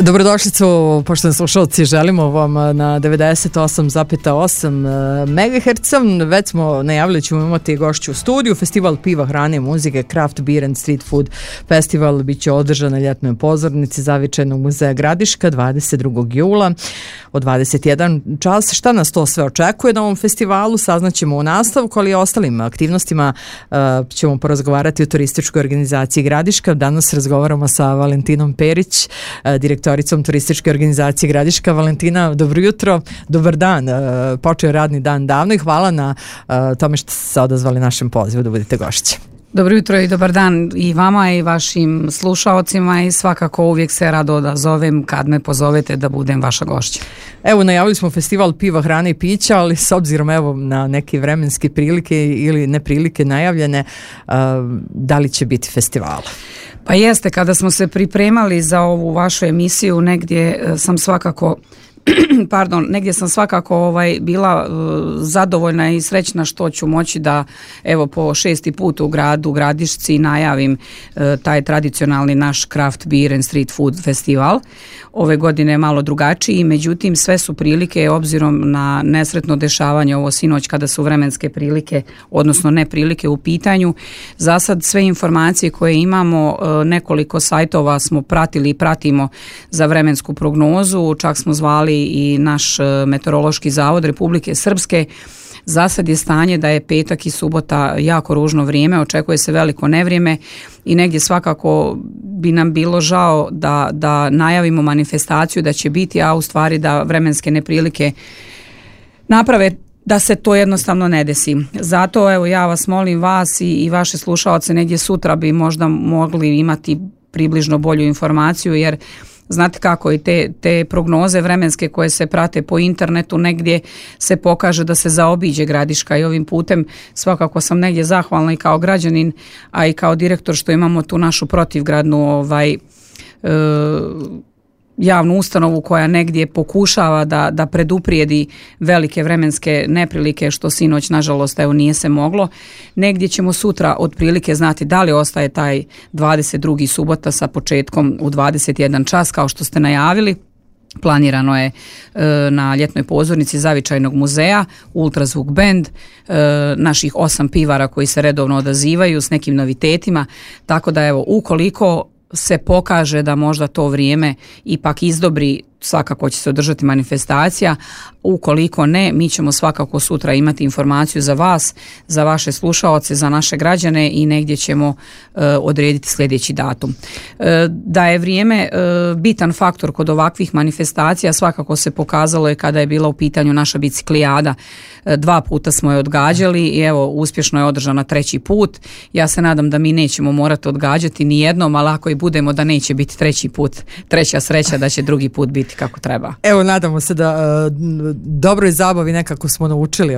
Dobrodošlicu, poštovani slušalci, želimo vam na 98,8 MHz. Već smo najavili ćemo imati gošću u studiju. Festival piva, hrane i muzike, Craft Beer and Street Food Festival biće održan na ljetnoj pozornici Zavičajnog muzeja Gradiška 22. jula od 21 čas. Šta nas to sve očekuje na ovom festivalu saznaćemo u nastavku, ali i ostalim aktivnostima ćemo porazgovarati o turističkoj organizaciji Gradiška. Danas razgovaramo sa Valentinom Perić, direktoricom turističke organizacije Gradiška. Valentina, dobro jutro, dobar dan, počeo radni dan davno i hvala na tome što ste se odazvali našem pozivu da budete gošće. Dobro jutro i dobar dan i vama i vašim slušaocima i svakako uvijek se rado odazovem kad me pozovete da budem vaša gošća. Evo, najavili smo festival piva, hrane i pića, ali s obzirom evo na neke vremenske prilike ili neprilike najavljene, da li će biti festivala? Pa jeste, kada smo se pripremali za ovu vašu emisiju, negdje sam svakako bila zadovoljna i srećna što ću moći da evo po 6. put u gradu Gradišci najavim taj tradicionalni naš Craft Beer and Street Food Festival. Ove godine je malo drugačiji, međutim sve su prilike obzirom na nesretno dešavanje ovo sinoć kada su vremenske prilike, odnosno neprilike u pitanju. Za sad sve informacije koje imamo, nekoliko sajtova smo pratili i pratimo za vremensku prognozu, čak smo zvali i naš meteorološki zavod Republike Srpske. Za sad je stanje da je petak i subota jako ružno vrijeme, očekuje se veliko nevrijeme i negdje svakako bi nam bilo žao da najavimo manifestaciju da će biti, a u stvari da vremenske neprilike naprave da se to jednostavno ne desi. Zato evo ja vas molim, vas i vaše slušaoce, negdje sutra bi možda mogli imati približno bolju informaciju, jer znate kako i te prognoze vremenske koje se prate po internetu, negdje se pokaže da se zaobiđe Gradiška i ovim putem svakako sam negdje zahvalna i kao građanin, a i kao direktor što imamo tu našu protivgradnu javnu ustanovu koja negdje pokušava da preduprijedi velike vremenske neprilike što sinoć nažalost evo nije se moglo. Negdje ćemo sutra otprilike znati da li ostaje taj 22. subota sa početkom u 21 čas kao što ste najavili. Planirano je na ljetnoj pozornici Zavičajnog muzeja, Ultrazvuk band, naših 8 pivara koji se redovno odazivaju s nekim novitetima, tako da evo ukoliko se pokaže da možda to vrijeme ipak izdobri, svakako će se održati manifestacija. Ukoliko ne, mi ćemo svakako sutra imati informaciju za vas, za vaše slušaoce, za naše građane i negdje ćemo odrediti sljedeći datum. Da je vrijeme bitan faktor kod ovakvih manifestacija svakako se pokazalo je kada je bila u pitanju naša biciklijada. 2 puta smo je odgađali i evo uspješno je održana 3. put. Ja se nadam da mi nećemo morati odgađati ni jednom, ali ako i budemo da neće biti 3. put, 3. sreća da će 2. put biti kako treba. Evo, nadamo se da dobroj zabavi nekako smo naučili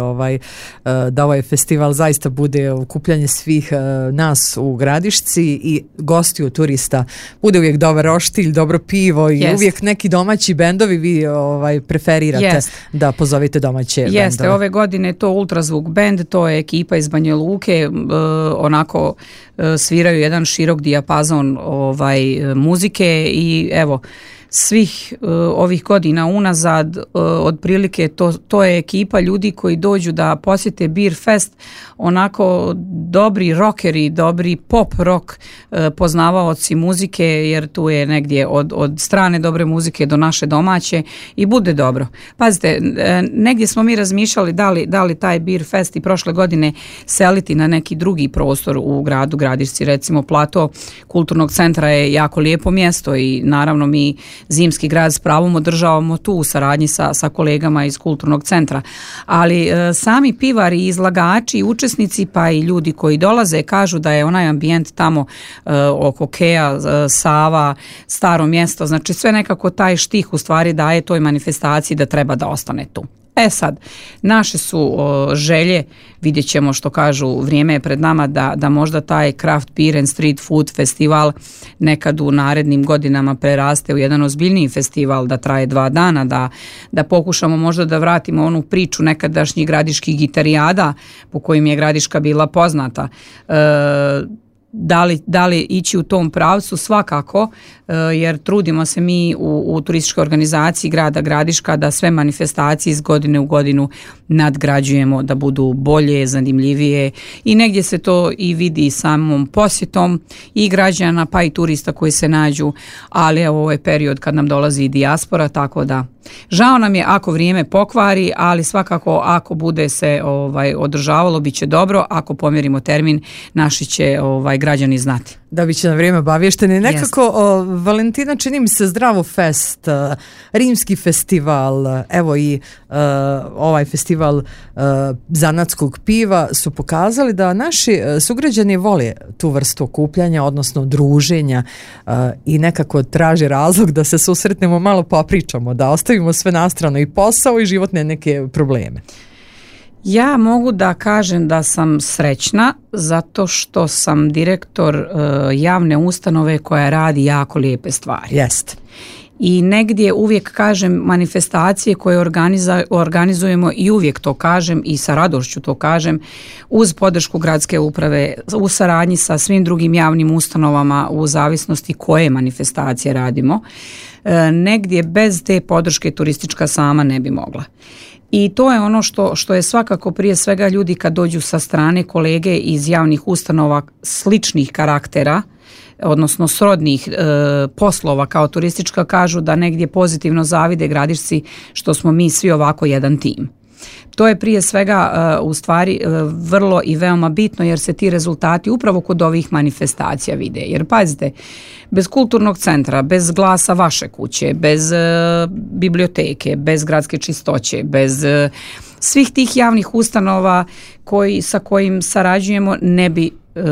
da ovaj festival zaista bude okupljanje svih nas u Gradišci i gostiju turista. Bude uvijek dobar roštilj, dobro pivo i uvijek neki domaći bendovi vi preferirate da pozovite domaće bendove. Jeste, ove godine to Ultrazvuk band, to je ekipa iz Banja Luke, onako sviraju jedan širok dijapazon muzike i evo svih ovih godina unazad otprilike to je ekipa ljudi koji dođu da posjete Beer Fest, onako dobri rockeri, dobri pop rock poznavaoci muzike, jer tu je negdje od strane dobre muzike do naše domaće i bude dobro. Pazite, negdje smo mi razmišljali da li taj Beer Fest i prošle godine seliti na neki drugi prostor u gradu Gradišci, recimo plato kulturnog centra je jako lijepo mjesto i naravno mi Zimski grad s pravom održavamo tu u saradnji sa kolegama iz kulturnog centra, ali sami pivari i izlagači i učesnici pa i ljudi koji dolaze kažu da je onaj ambijent tamo oko Keja, Sava, staro mjesto, znači sve nekako taj štih u stvari daje toj manifestaciji da treba da ostane tu. E sad, naše su želje, vidjet ćemo što kažu, vrijeme je pred nama da možda taj Craft Beer and Street Food Festival nekad u narednim godinama preraste u jedan ozbiljniji festival, da traje 2 dana, da pokušamo možda da vratimo onu priču nekadašnjih gradiških gitarijada po kojim je Gradiška bila poznata. da li ići u tom pravcu, svakako, jer trudimo se mi u turističkoj organizaciji grada Gradiška da sve manifestacije iz godine u godinu nadgrađujemo, da budu bolje, zanimljivije i negdje se to i vidi samom posjetom i građana pa i turista koji se nađu, ali evo ovo je period kad nam dolazi i dijaspora, tako da žao nam je ako vrijeme pokvari, ali svakako ako bude se održavalo bit će dobro, ako pomjerimo termin naši će građani znati. Da bi će na vrijeme obavješteni. Nekako, Valentina, čini mi se Zdravo fest, Rimski festival, evo i ovaj festival zanatskog piva su pokazali da naši sugrađani vole tu vrstu okupljanja, odnosno druženja i nekako traži razlog da se susretnemo, malo popričamo, da ostavimo sve na stranu i posao i životne neke probleme. Ja mogu da kažem da sam srećna zato što sam direktor javne ustanove koja radi jako lijepe stvari. Jest. I negdje uvijek kažem manifestacije koje organizujemo i uvijek to kažem i sa radošću to kažem uz podršku gradske uprave, u saradnji sa svim drugim javnim ustanovama u zavisnosti koje manifestacije radimo. Negdje bez te podrške turistička sama ne bi mogla. I to je ono što je svakako prije svega ljudi kad dođu sa strane kolege iz javnih ustanova sličnih karaktera, odnosno srodnih poslova kao turistička, kažu da negdje pozitivno zavide Gradišci što smo mi svi ovako jedan tim. To je prije svega u stvari vrlo i veoma bitno jer se ti rezultati upravo kod ovih manifestacija vide. Jer pazite, bez kulturnog centra, bez glasa vaše kuće, bez biblioteke, bez gradske čistoće, bez svih tih javnih ustanova sa kojim sarađujemo ne bi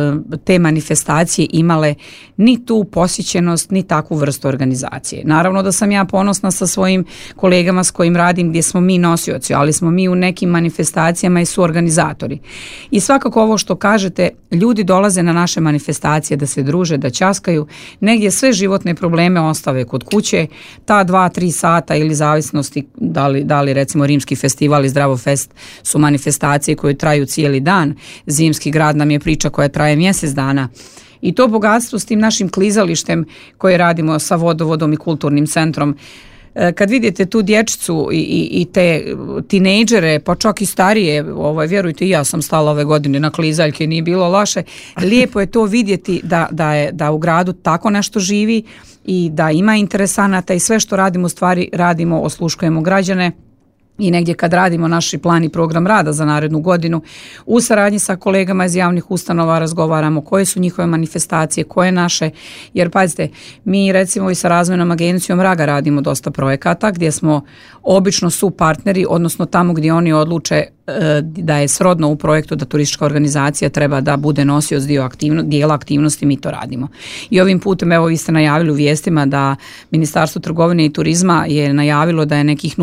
te manifestacije imale ni tu posjećenost ni takvu vrstu organizacije. Naravno da sam ja ponosna sa svojim kolegama s kojim radim gdje smo mi nosioci, ali smo mi u nekim manifestacijama i suorganizatori. I svakako ovo što kažete, ljudi dolaze na naše manifestacije da se druže, da ćaskaju, negdje sve životne probleme ostave kod kuće, ta 2-3 sata ili zavisnosti da li recimo Rimski festival i Zdravo fest su manifestacije koje traju cijeli dan, Zimski grad nam je priča koja traje mjesec dana. I to bogatstvo s tim našim klizalištem koje radimo sa vodovodom i kulturnim centrom. Kad vidite tu dječicu i te tinejdžere, pa čak i starije, vjerujte i ja sam stala ove godine na klizaljke, nije bilo loše. Lijepo je to vidjeti da u gradu tako nešto živi i da ima interesanata i sve što radimo u stvari radimo, osluškujemo građane. I negdje kad radimo naš plan i program rada za narednu godinu, u saradnji sa kolegama iz javnih ustanova razgovaramo koje su njihove manifestacije, koje naše, jer pazite, mi recimo i sa razvojnom agencijom Raga radimo dosta projekata gdje smo obično su partneri, odnosno tamo gdje oni odluče da je srodno u projektu da turistička organizacija treba da bude nosioc dijela aktivnosti, mi to radimo. I ovim putem, evo vi ste najavili u vijestima da Ministarstvo trgovine i turizma je najavilo da je nekih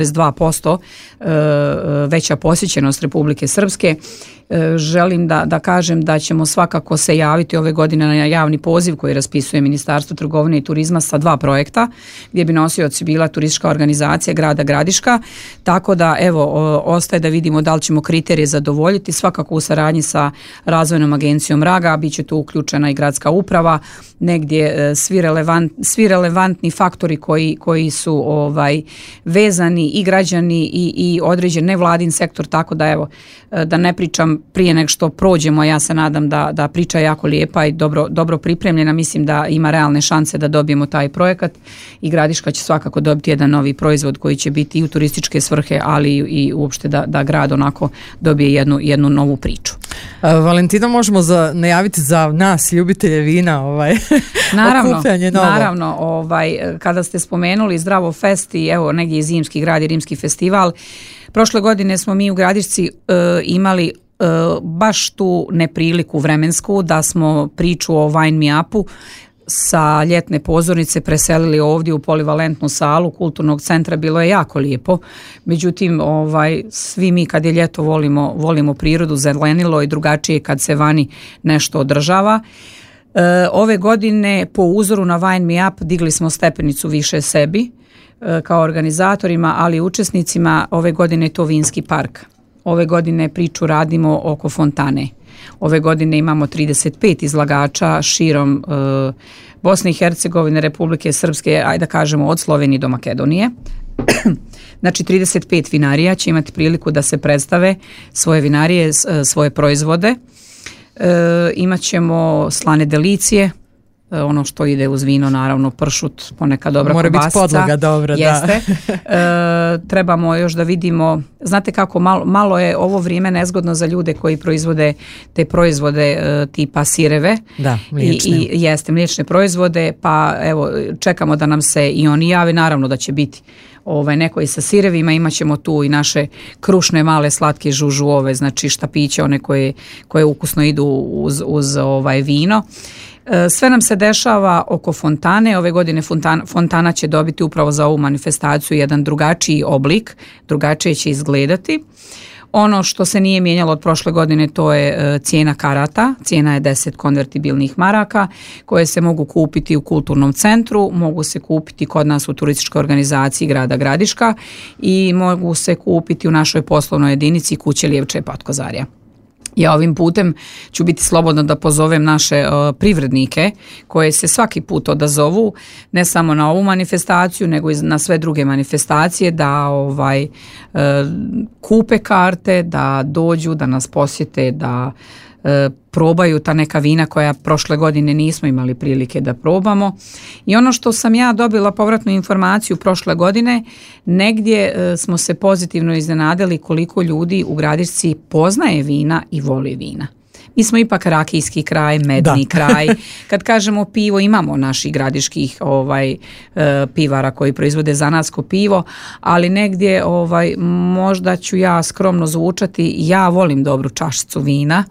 0,2% veća posjećenost Republike Srpske. Želim da kažem da ćemo svakako se javiti ove godine na javni poziv koji raspisuje Ministarstvo trgovine i turizma sa 2 projekta gdje bi nosioci bila turistička organizacija grada Gradiška, tako da evo ostaje da vidimo da li ćemo kriterije zadovoljiti, svakako u saradnji sa razvojnom agencijom Raga, bit će tu uključena i gradska uprava, negdje svi relevantni faktori koji su vezani i građani i određen nevladin sektor, tako da evo da ne pričam prije nego što prođemo, ja se nadam da priča je jako lijepa i dobro pripremljena, mislim da ima realne šanse da dobijemo taj projekat i Gradiška će svakako dobiti jedan novi proizvod koji će biti i u turističke svrhe, ali i uopšte da grad onako dobije jednu novu priču. Valentina, možemo najaviti za nas ljubitelje vina okupljanje novo. Naravno, kada ste spomenuli Zdravo fest i evo negdje i Zimski grad i Rimski festival, prošle godine smo mi u Gradišci imali baš tu nepriliku vremensku da smo priču o Wine Me Upu sa ljetne pozornice preselili ovdje u polivalentnu salu kulturnog centra. Bilo je jako lijepo, međutim svi mi kad je ljeto volimo prirodu, zelenilo i drugačije kad se vani nešto održava. Ove godine po uzoru na Wine Me Up digli smo stepenicu više sebi kao organizatorima, ali i učesnicima. Ove godine je to vinski park. Ove godine priču radimo oko fontane. Ove godine imamo 35 izlagača širom Bosne i Hercegovine, Republike Srpske, ajde da kažemo od Slovenije do Makedonije. Znači 35 vinarija će imati priliku da se predstave svoje vinarije, svoje proizvode. Imat ćemo slane delicije, ono što ide uz vino, naravno pršut, ponekad dobra kobasica. Mora biti podloga dobra, jeste. Da. Trebamo još da vidimo, znate kako, malo je ovo vrijeme nezgodno za ljude koji proizvode te proizvode tipa sireve. Da, mliječne. I jeste, mliječne proizvode, pa evo, čekamo da nam se i oni jave, naravno da će biti neko i sa sirevima, imat ćemo tu i naše krušne male slatke žužuove, znači štapiće, one koje ukusno idu uz vino. Sve nam se dešava oko fontane. Ove godine fontana će dobiti upravo za ovu manifestaciju jedan drugačiji oblik, drugačije će izgledati. Ono što se nije mijenjalo od prošle godine, to je cijena karata. Cijena je 10 konvertibilnih maraka koje se mogu kupiti u kulturnom centru, mogu se kupiti kod nas u turističkoj organizaciji grada Gradiška i mogu se kupiti u našoj poslovnoj jedinici Kuće Lijevče Patkozarja. Ja ovim putem ću biti slobodno da pozovem naše privrednike koje se svaki put odazovu, ne samo na ovu manifestaciju, nego i na sve druge manifestacije, da kupe karte, da dođu, da nas posjete, da probaju ta neka vina koja prošle godine nismo imali prilike da probamo. I ono što sam ja dobila povratnu informaciju prošle godine, negdje smo se pozitivno iznenadili koliko ljudi u Gradišci poznaje vina i voli vina. Mi smo ipak rakijski kraj, medni kraj. Kad kažemo pivo, imamo naših gradiških pivara koji proizvode zanatsko pivo, ali negdje možda ću ja skromno zvučati, ja volim dobru čašicu vina.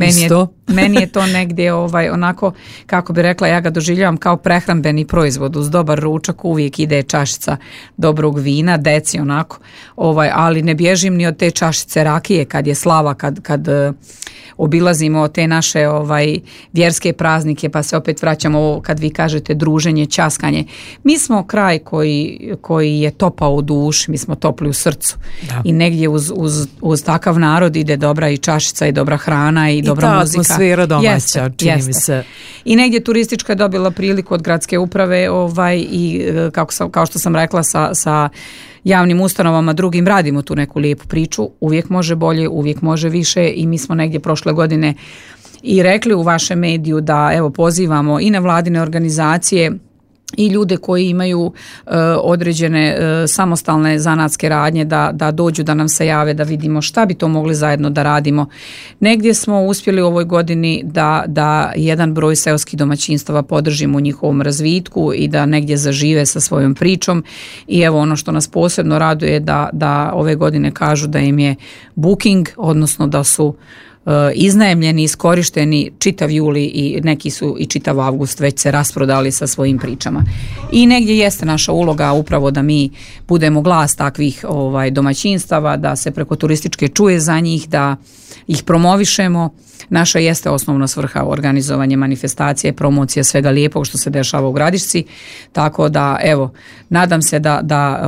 Meni je to negdje onako, kako bi rekla, ja ga doživljavam kao prehrambeni proizvod. Uz dobar ručak uvijek ide čašica dobrog vina, deci onako, ali ne bježim ni od te čašice rakije kad je slava, kad obilazimo te naše vjerske praznike, pa se opet vraćamo kad vi kažete druženje, ćaskanje. Mi smo kraj koji je topao u duši, mi smo topli u srcu. Da. I negdje uz takav narod ide dobra i čašica i dobra hrana i dobra muzika. I ta atmosfera domaća, čini mi se. I negdje turistička je dobila priliku od gradske uprave i kao što sam rekla sa javnim ustanovama drugim radimo tu neku lijepu priču. Uvijek može bolje, uvijek može više i mi smo negdje prošle godine i rekli u vašem mediju da evo pozivamo i nevladine organizacije i ljude koji imaju određene samostalne zanatske radnje da dođu, da nam se jave, da vidimo šta bi to mogli zajedno da radimo. Negdje smo uspjeli u ovoj godini da jedan broj seoskih domaćinstava podržimo u njihovom razvitku i da negdje zažive sa svojom pričom i evo ono što nas posebno raduje da ove godine kažu da im je booking, odnosno da su iznajmljeni, iskorišteni čitav juli i neki su i čitav avgust već se rasprodali sa svojim pričama. I negdje jeste naša uloga upravo da mi budemo glas takvih domaćinstava, da se preko turističke čuje za njih, da ih promovišemo. Naša jeste osnovna svrha organizovanje manifestacije, promocija svega lijepog što se dešava u Gradišci, tako da evo, nadam se da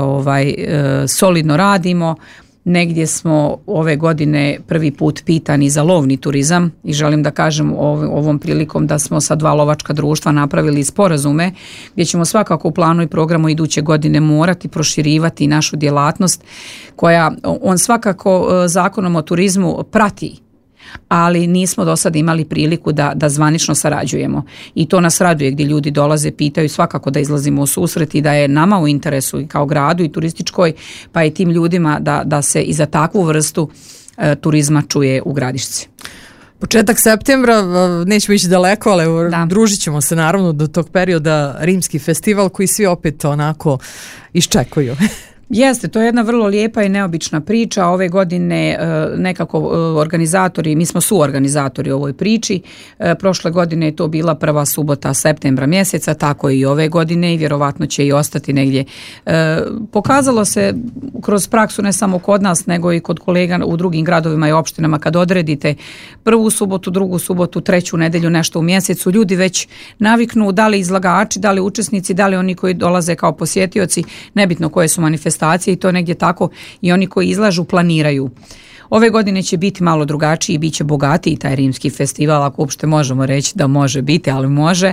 solidno radimo. Negdje smo ove godine prvi put pitani za lovni turizam i želim da kažem ovom prilikom da smo sa 2 lovačka društva napravili sporazume gdje ćemo svakako u planu i programu iduće godine morati proširivati našu djelatnost koja on svakako zakonom o turizmu prati, ali nismo do sada imali priliku da zvanično sarađujemo i to nas raduje gdje ljudi dolaze, pitaju, svakako da izlazimo u susret i da je nama u interesu i kao gradu i turističkoj pa i tim ljudima da se i za takvu vrstu turizma čuje u Gradišci. Početak septembra, nećemo ići daleko, ali družit ćemo se naravno do tog perioda Rimski festival koji svi opet onako iščekuju. Jeste, to je jedna vrlo lijepa i neobična priča. Ove godine nekako organizatori, mi smo suorganizatori u ovoj priči. Prošle godine je to bila prva subota septembra mjeseca, tako i ove godine i vjerovatno će i ostati negdje. Pokazalo se kroz praksu ne samo kod nas, nego i kod kolega u drugim gradovima i opštinama kad odredite prvu subotu, drugu subotu, treću nedjelju, nešto u mjesecu, ljudi već naviknu, da li izlagači, da li učesnici, da li oni koji dolaze kao posjetioci, nebitno koje su manifestacije i to negdje tako i oni koji izlažu planiraju. Ove godine će biti malo drugačiji, bit će bogatiji taj rimski festival, ako uopšte možemo reći da može biti, ali može.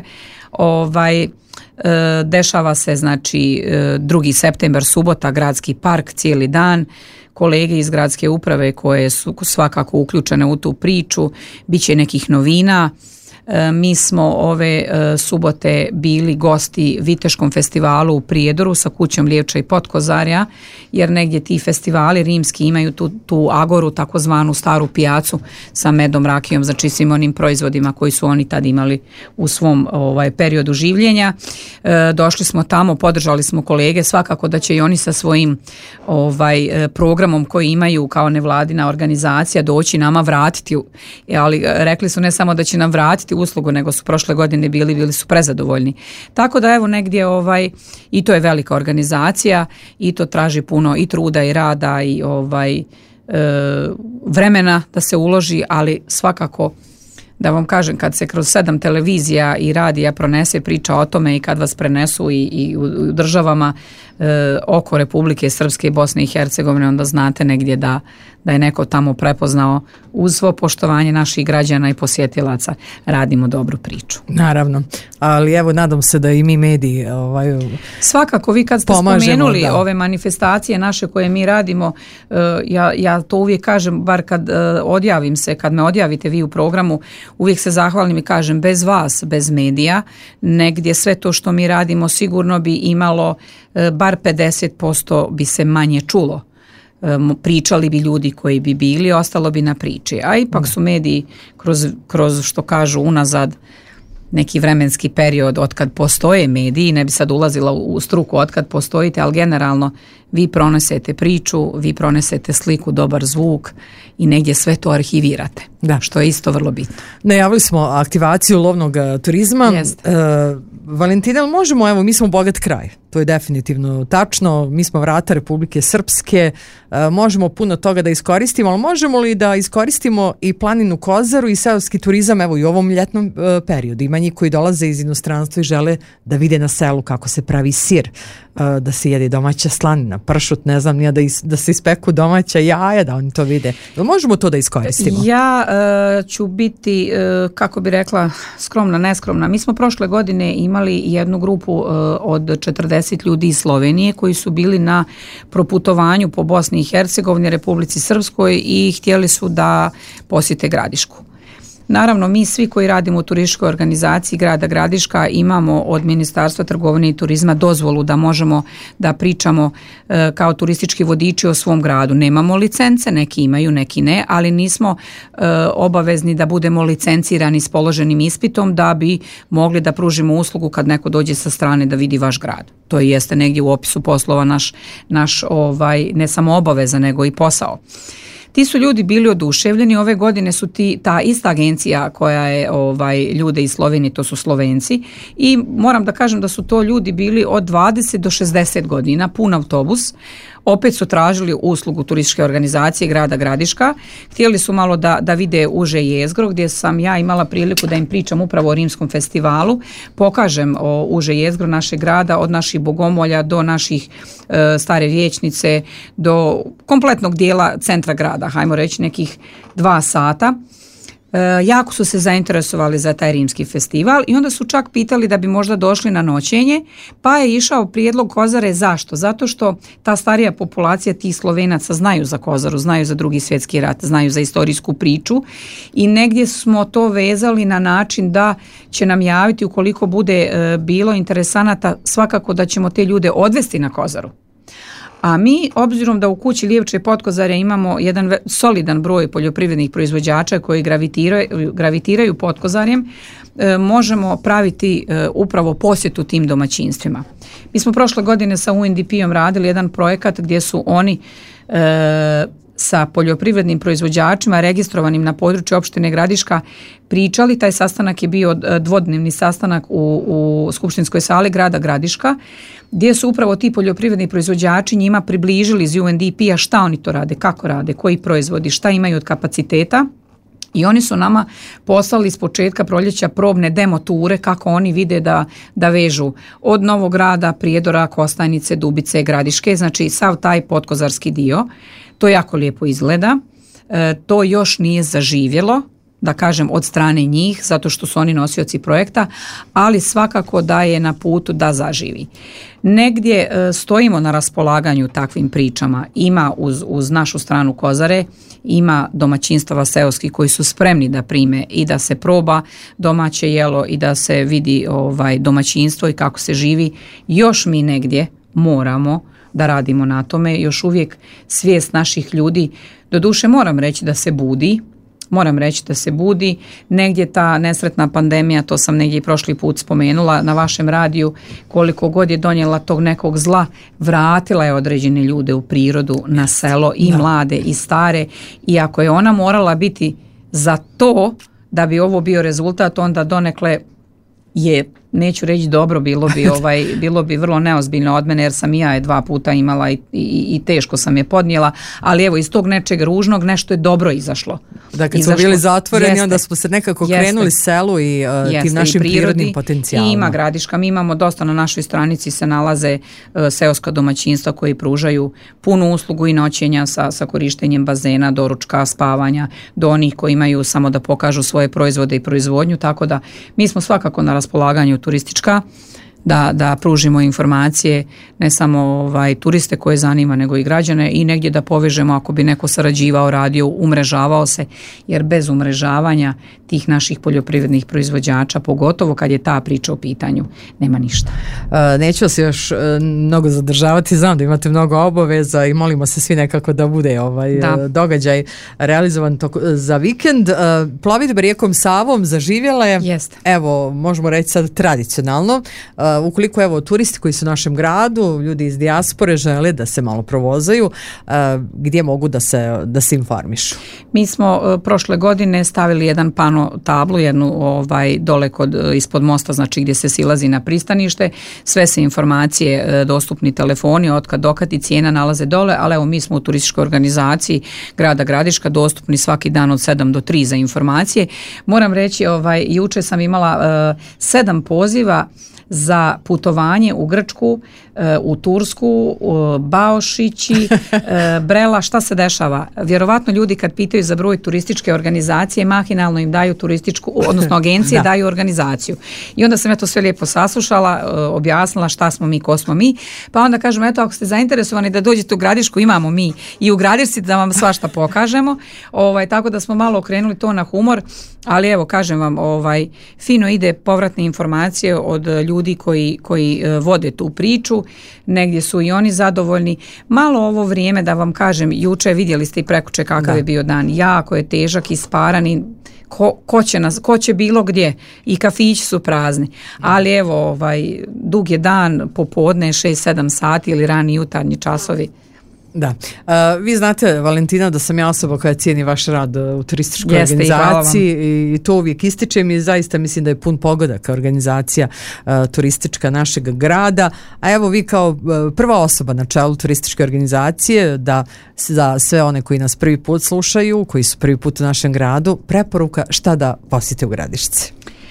Dešava se, znači, 2. septembar, subota, gradski park, cijeli dan. Kolege iz gradske uprave koje su svakako uključene u tu priču, bit će nekih novina. Mi smo ove subote bili gosti Viteškom festivalu u Prijedoru sa kućom Lijevča i Potkozarja, jer negdje ti festivali rimski imaju tu agoru, takozvanu staru pijacu sa medom, rakijom, znači svim onim proizvodima koji su oni tad imali u svom periodu življenja. Došli smo tamo, podržali smo kolege, svakako da će i oni sa svojim programom koji imaju kao nevladina organizacija doći nama vratiti, ali rekli su ne samo da će nam vratiti uslugu, nego su prošle godine bili su prezadovoljni. Tako da evo negdje i to je velika organizacija i to traži puno i truda i rada i vremena da se uloži, ali svakako da vam kažem, kad se kroz 7 televizija i radija pronese priča o tome i kad vas prenesu i u državama oko Republike Srpske i Bosne i Hercegovine, onda znate negdje da je neko tamo prepoznao, uz svo poštovanje naših građana i posjetilaca, radimo dobru priču. Naravno, ali evo nadam se da i mi mediji svakako, vi kad ste spomenuli ove manifestacije naše koje mi radimo, ja to uvijek kažem, bar kad kad me odjavite vi u programu, uvijek se zahvalim i kažem, bez vas, bez medija, negdje sve to što mi radimo sigurno bi imalo bar 50% bi se manje čulo. Pričali bi ljudi koji bi bili, ostalo bi na priči. A ipak su mediji kroz što kažu unazad neki vremenski period od kad postoje mediji, ne bi sad ulazila u struku od kad postojite, ali generalno vi pronesete priču, vi pronesete sliku, dobar zvuk i negdje sve to arhivirate, što je isto vrlo bitno. Najavili smo aktivaciju lovnog turizma. Valentina, možemo, evo, mi smo bogat kraj, to je definitivno tačno, mi smo vrata Republike Srpske, možemo puno toga da iskoristimo, ali možemo li da iskoristimo i planinu Kozaru i seoski turizam, evo, i u ovom ljetnom periodu? Ima njih koji dolaze iz inostranstva i žele da vide na selu kako se pravi sir, da se jede domaća slanina, pršut, ne znam, da se ispeku domaća jaja, da oni to vide. Možemo to da iskoristimo? Ja ću biti, kako bi rekla, skromna, neskromna. Mi smo prošle godine imali jednu grupu od 40 ljudi iz Slovenije koji su bili na proputovanju po Bosni i Hercegovini, Republici Srpskoj i htjeli su da posjete Gradišku. Naravno, mi svi koji radimo u turističkoj organizaciji grada Gradiška imamo od Ministarstva trgovine i turizma dozvolu da možemo da pričamo kao turistički vodiči o svom gradu. Nemamo licence, neki imaju, neki ne, ali nismo obavezni da budemo licencirani s položenim ispitom da bi mogli da pružimo uslugu kad neko dođe sa strane da vidi vaš grad. To jeste negdje u opisu poslova naš ne samo obaveza, nego i posao. Ti su ljudi bili oduševljeni, ove godine su ta ista agencija koja je ljude iz Slovenije, to su Slovenci, i moram da kažem da su to ljudi bili od 20 do 60 godina, pun autobus. Opet su tražili uslugu turističke organizacije grada Gradiška, htjeli su malo da vide uže jezgro, gdje sam ja imala priliku da im pričam upravo o rimskom festivalu, pokažem o uže jezgro našeg grada, od naših bogomolja do naših stare vijećnice, do kompletnog dijela centra grada, hajmo reći nekih 2 sata. Jako su se zainteresovali za taj rimski festival i onda su čak pitali da bi možda došli na noćenje, pa je išao prijedlog Kozare. Zašto? Zato što ta starija populacija tih Slovenaca znaju za Kozaru, znaju za Drugi svjetski rat, znaju za istorijsku priču i negdje smo to vezali na način da će nam javiti ukoliko bude bilo interesanata, svakako da ćemo te ljude odvesti na Kozaru. A mi, obzirom da u kući Lijevče i Potkozarja imamo jedan solidan broj poljoprivrednih proizvođača koji gravitiraju Potkozarjem, možemo praviti upravo posjetu tim domaćinstvima. Mi smo prošle godine sa UNDP-om radili jedan projekat gdje su oni sa poljoprivrednim proizvođačima registrovanim na području opštine Gradiška pričali. Taj sastanak je bio dvodnevni sastanak u skupštinskoj sali grada Gradiška, gdje su upravo ti poljoprivredni proizvođači njima približili iz UNDP-a šta oni to rade, kako rade, koji proizvodi, šta imaju od kapaciteta. I oni su nama poslali s početka proljeća probne demo ture kako oni vide da vežu od Novog Grada, Prijedora, Kostajnice, Dubice, Gradiške, znači sav taj potkozarski dio. To jako lijepo izgleda. to još nije zaživjelo, da kažem, od strane njih, zato što su oni nosioci projekta, ali svakako da je na putu da zaživi. Negdje stojimo na raspolaganju takvim pričama. Ima uz našu stranu Kozare, ima domaćinstava seoskih koji su spremni da prime i da se proba domaće jelo i da se vidi domaćinstvo i kako se živi. Još mi negdje moramo da radimo na tome, još uvijek svijest naših ljudi, doduše moram reći da se budi, negdje ta nesretna pandemija, to sam negdje i prošli put spomenula na vašem radiju, koliko god je donijela tog nekog zla, vratila je određene ljude u prirodu, na selo, i mlade i stare, i ako je ona morala biti za to da bi ovo bio rezultat, onda donekle je, neću reći dobro, bilo bi vrlo neozbiljno od mene, jer sam i ja je 2 puta imala i teško sam je podnijela, ali evo iz tog nečeg ružnog nešto je dobro izašlo. Da, kad smo bili zatvoreni, onda smo se nekako krenuli selu i tim našim prirodnim potencijalima. I ima Gradiška, mi imamo dosta, na našoj stranici se nalaze seoska domaćinstva koji pružaju punu uslugu i noćenja sa korištenjem bazena, doručka, spavanja, do onih koji imaju samo da pokažu svoje proizvode i proizvodnju, tako da mi smo svakako na raspolaganju turistička, da pružimo informacije ne samo turiste koje zanima, nego i građane, i negdje da povežemo ako bi neko sarađivao, radio, umrežavao se, jer bez umrežavanja tih naših poljoprivrednih proizvođača, pogotovo kad je ta priča u pitanju, nema ništa. Neću vas još mnogo zadržavati, znam da imate mnogo obaveza i molimo se svi nekako da bude događaj realizovan za vikend. Plovidba rijekom Savom zaživjela je, Jeste. Evo, možemo reći sad tradicionalno. Ukoliko evo turisti koji su u našem gradu, ljudi iz dijaspore žele da se malo provozaju, gdje mogu da se informišu? Mi smo prošle godine stavili jedan pano tablu, jednu dole ispod mosta, znači gdje se silazi na pristanište. Sve se informacije, dostupni telefoni, otkad dokad i cijena nalaze dole, ali evo mi smo u turističkoj organizaciji grada Gradiška dostupni svaki dan od 7 do 3 za informacije. Moram reći, juče sam imala 7 poziva za putovanje u Grčku, u Tursku, Baošići, Brela. Šta se dešava? Vjerovatno ljudi kad pitaju za broj turističke organizacije, mahinalno im daju turističku, odnosno agencije daju organizaciju. I onda sam ja to sve lijepo saslušala, objasnila šta smo mi, ko smo mi, pa onda kažem, eto, ako ste zainteresovani da dođete u Gradišku, imamo mi i u Gradišci da vam svašta pokažemo. Tako da smo malo okrenuli to na humor, ali evo, kažem vam, fino ide povratne informacije od ljudi koji vode tu priču, negdje su i oni zadovoljni. Malo ovo vrijeme, da vam kažem, juče vidjeli ste i prekuče kakav je bio dan, jako je težak, isparan i ko će bilo gdje, i kafići su prazni, ali evo dug je dan, popodne 6-7 sati ili rani jutarnji časovi. Da. Vi znate, Valentina, da sam ja osoba koja cijeni vaš rad u turističkoj organizaciji i to uvijek ističem i zaista mislim da je pun pogodak organizacija turistička našeg grada, a evo vi kao prva osoba na čelu turističke organizacije, da za sve one koji nas prvi put slušaju, koji su prvi put u našem gradu, preporuka šta da posjete u Gradišci.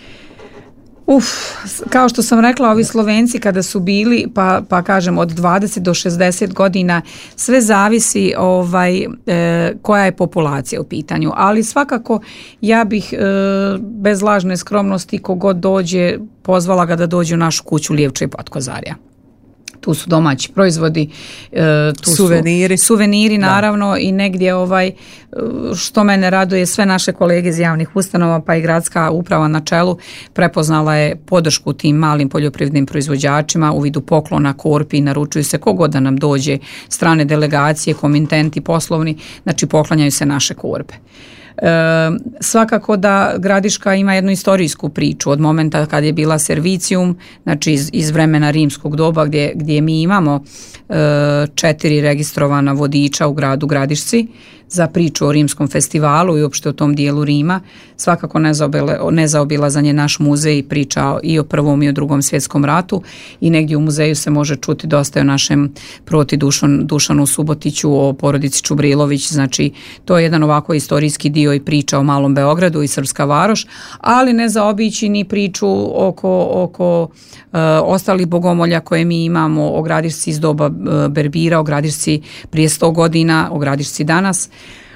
Kao što sam rekla, ovi Slovenci kada su bili, pa kažem od 20 do 60 godina, sve zavisi koja je populacija u pitanju, ali svakako ja bih bez lažne skromnosti kogod dođe, pozvala ga da dođe u našu kuću Lijevče i Potkozarja. Tu su domaći proizvodi, tu suveniri naravno, i negdje što mene raduje, sve naše kolege iz javnih ustanova pa i gradska uprava na čelu prepoznala je podršku tim malim poljoprivrednim proizvođačima u vidu poklona, korpi, naručuju se kogod da nam dođe, strane delegacije, komitenti poslovni, znači poklanjaju se naše korpe. Svakako da Gradiška ima jednu istorijsku priču od momenta kad je bila Servicium, znači iz vremena rimskog doba, gdje mi imamo 4 registrovana vodiča u gradu Gradišci za priču o rimskom festivalu i uopšte o tom dijelu Rima. Svakako nezaobilazan je naš muzej, priča i o Prvom i o Drugom svjetskom ratu, i negdje u muzeju se može čuti dosta o našem proti Dušanu Subotiću, o porodici Čubrilović, znači to je jedan ovako istorijski dio i priča o Malom Beogradu i Srpska varoš, ali ne zaobići ni priču oko ostalih bogomolja koje mi imamo, o Gradišci iz doba Berbira, o Gradišci prije 100 godina, o Gradišci danas.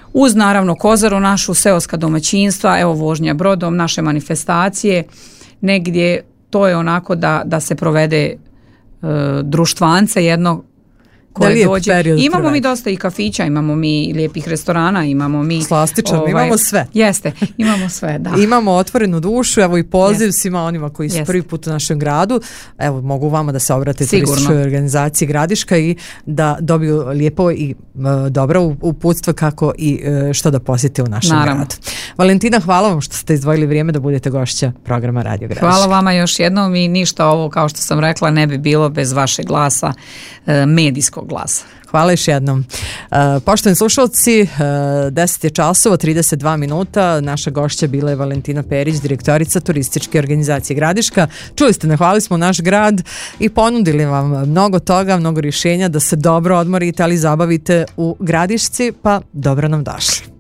uz naravno Kozaru našu, seoska domaćinstva, evo vožnja brodom, naše manifestacije, negdje to je onako da se provede društvance jedno koje dođe. Imamo mi dosta i kafića, imamo mi lijepih restorana, imamo mi slastičan, imamo sve. Jeste, imamo sve, da. Imamo otvorenu dušu, evo i poziv svima onima koji su prvi put u našem gradu. Evo, mogu vama da se obrate turističkoj organizaciji Gradiška i da dobiju lijepo i dobra uputstva kako i što da posjete u našem gradu. Valentina, hvala vam što ste izdvojili vrijeme da budete gošća programa Radio Gradiška. Hvala vama još jednom i ništa ovo, kao što sam rekla, ne bi bilo bez vašeg glasa, medijskog glasa. Hvala još jednom. Poštovani slušalci, 10 je časova, 32 minuta. Naša gošća bila je Valentina Perić, direktorica turističke organizacije Gradiška. Čuli ste, nahvalili smo naš grad i ponudili vam mnogo toga, mnogo rješenja da se dobro odmorite, ali zabavite u Gradišci, pa dobro nam došli.